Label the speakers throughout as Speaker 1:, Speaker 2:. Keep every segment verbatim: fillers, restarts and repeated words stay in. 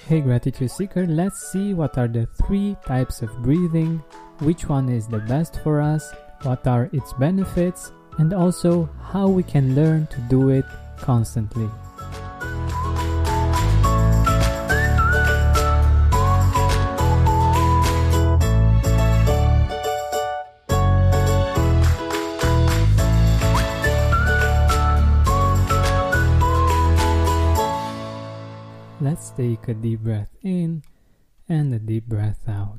Speaker 1: Hey Gratitude Seeker, let's see what are the three types of breathing, which one is the best for us, what are its benefits, and also how we can learn to do it constantly. Let's take a deep breath in and a deep breath out.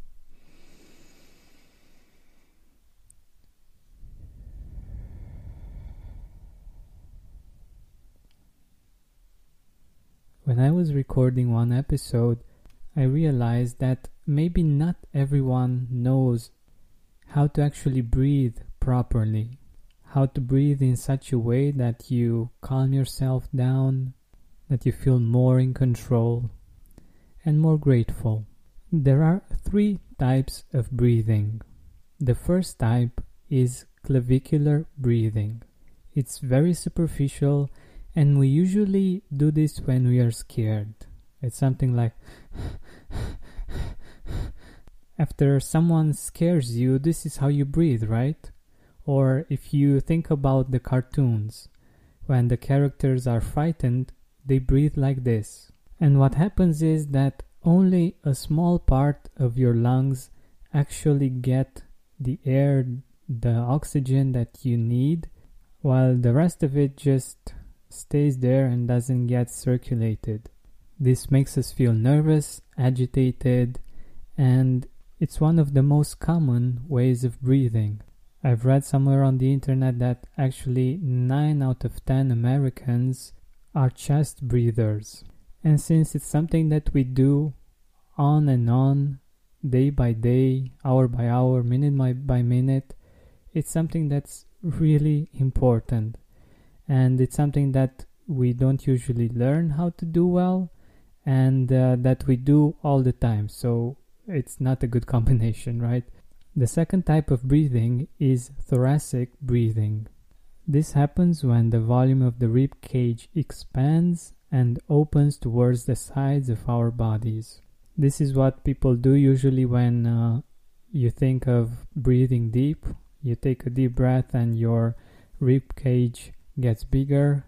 Speaker 1: When I was recording one episode, I realized that maybe not everyone knows how to actually breathe properly, how to breathe in such a way that you calm yourself down, that you feel more in control and more grateful. There are three types of breathing. The first type is clavicular breathing. It's very superficial, and we usually do this when we are scared. It's something like after someone scares you, this is how you breathe, right? Or if you think about the cartoons, when the characters are frightened, they breathe like this. And what happens is that only a small part of your lungs actually get the air, the oxygen that you need, while the rest of it just stays there and doesn't get circulated. This makes us feel nervous, agitated, and it's one of the most common ways of breathing. I've read somewhere on the internet that actually nine out of ten Americans are chest breathers. And since it's something that we do on and on, day by day, hour by hour, minute by minute, it's something that's really important. And it's something that we don't usually learn how to do well, and uh, that we do all the time. So it's not a good combination, right? The second type of breathing is thoracic breathing. This happens when the volume of the rib cage expands and opens towards the sides of our bodies. This is what people do usually when uh, you think of breathing deep. You take a deep breath and your rib cage gets bigger.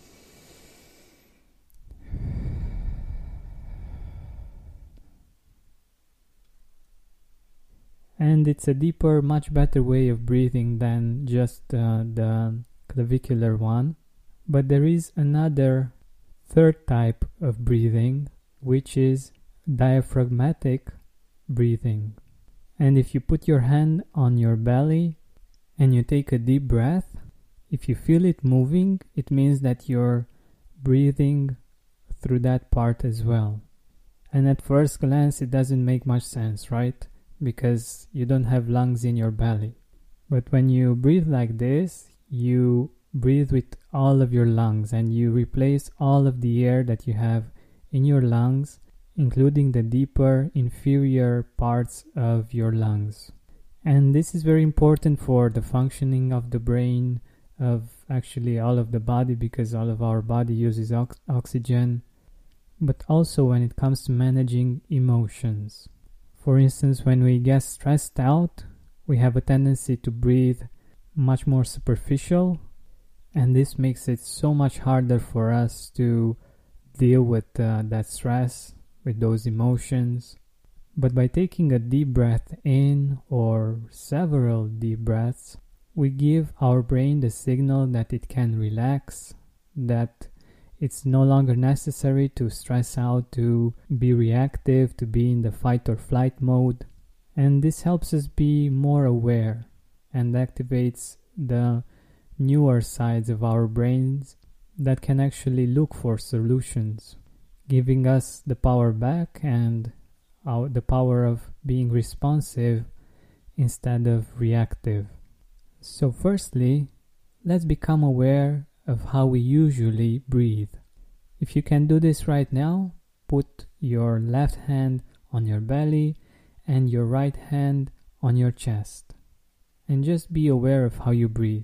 Speaker 1: And it's a deeper, much better way of breathing than just uh, the clavicular one. But there is another third type of breathing, which is diaphragmatic breathing. And if you put your hand on your belly and you take a deep breath, if you feel it moving, it means that you're breathing through that part as well. And at first glance, it doesn't make much sense, right? Because you don't have lungs in your belly. But when you breathe like this, you breathe with all of your lungs and you replace all of the air that you have in your lungs, including the deeper, inferior parts of your lungs. And this is very important for the functioning of the brain, of actually all of the body, because all of our body uses ox- oxygen, but also when it comes to managing emotions. For instance, when we get stressed out, we have a tendency to breathe much more superficial, and this makes it so much harder for us to deal with uh, that stress, with those emotions. But by taking a deep breath in or several deep breaths, we give our brain the signal that it can relax, that it's no longer necessary to stress out, to be reactive, to be in the fight or flight mode. And this helps us be more aware and activates the newer sides of our brains that can actually look for solutions, giving us the power back and our, the power of being responsive instead of reactive. So firstly, let's become aware of how we usually breathe. If you can do this right now, put your left hand on your belly and your right hand on your chest, and just be aware of how you breathe.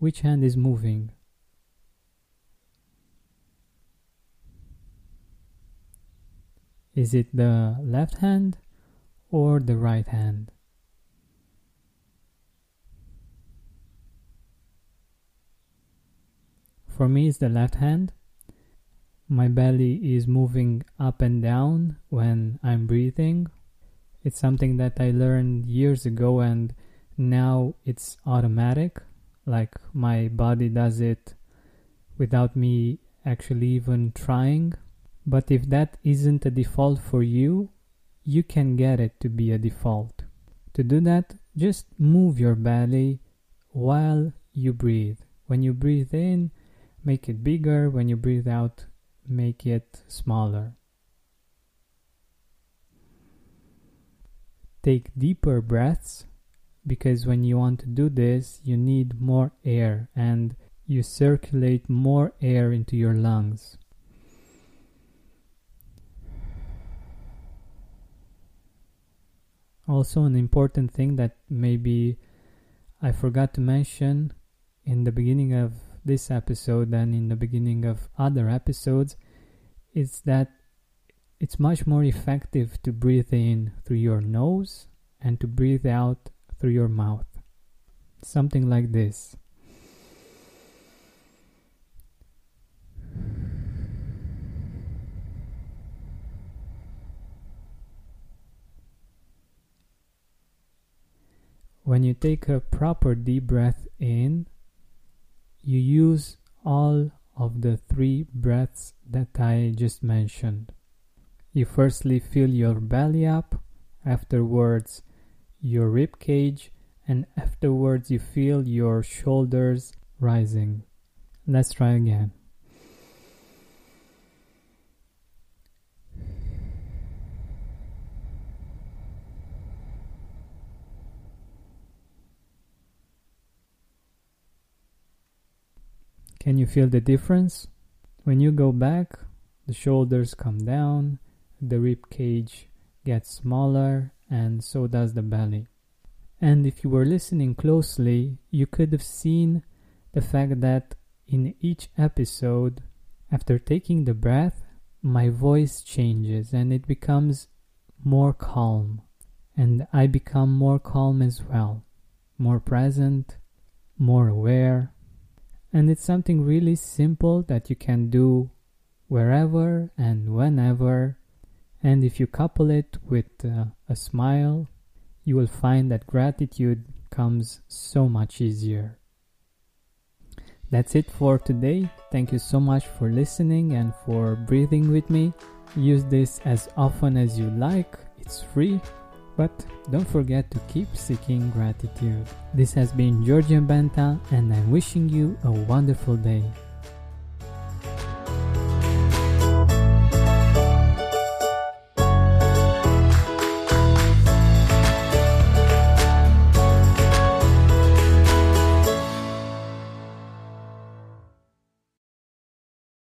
Speaker 1: which hand is moving? Is it the left hand or the right hand? For me, it's the left hand. My belly is moving up and down when I'm breathing. It's something that I learned years ago, and now it's automatic. Like my body does it without me actually even trying. But if that isn't a default for you, you can get it to be a default. To do that, just move your belly while you breathe. When you breathe in, make it bigger. When you breathe out, make it smaller. Take deeper breaths, because when you want to do this, you need more air and you circulate more air into your lungs. Also, an important thing that maybe I forgot to mention in the beginning of this episode and in the beginning of other episodes is that it's much more effective to breathe in through your nose and to breathe out through your mouth. Something like this. When you take a proper deep breath in, you use all of the three breaths that I just mentioned. You firstly fill your belly up, afterwards your rib cage, and afterwards you feel your shoulders rising. Let's try again. Can you feel the difference? When you go back, the shoulders come down, the rib cage gets smaller, and so does the belly. And if you were listening closely, you could have seen the fact that in each episode, after taking the breath, my voice changes and it becomes more calm. And I become more calm as well, more present, more aware. And it's something really simple that you can do wherever and whenever. And if you couple it with uh, a smile, you will find that gratitude comes so much easier. That's it for today. Thank you so much for listening and for breathing with me. Use this as often as you like. It's free. But don't forget to keep seeking gratitude. This has been Georgian Benta, and I'm wishing you a wonderful day.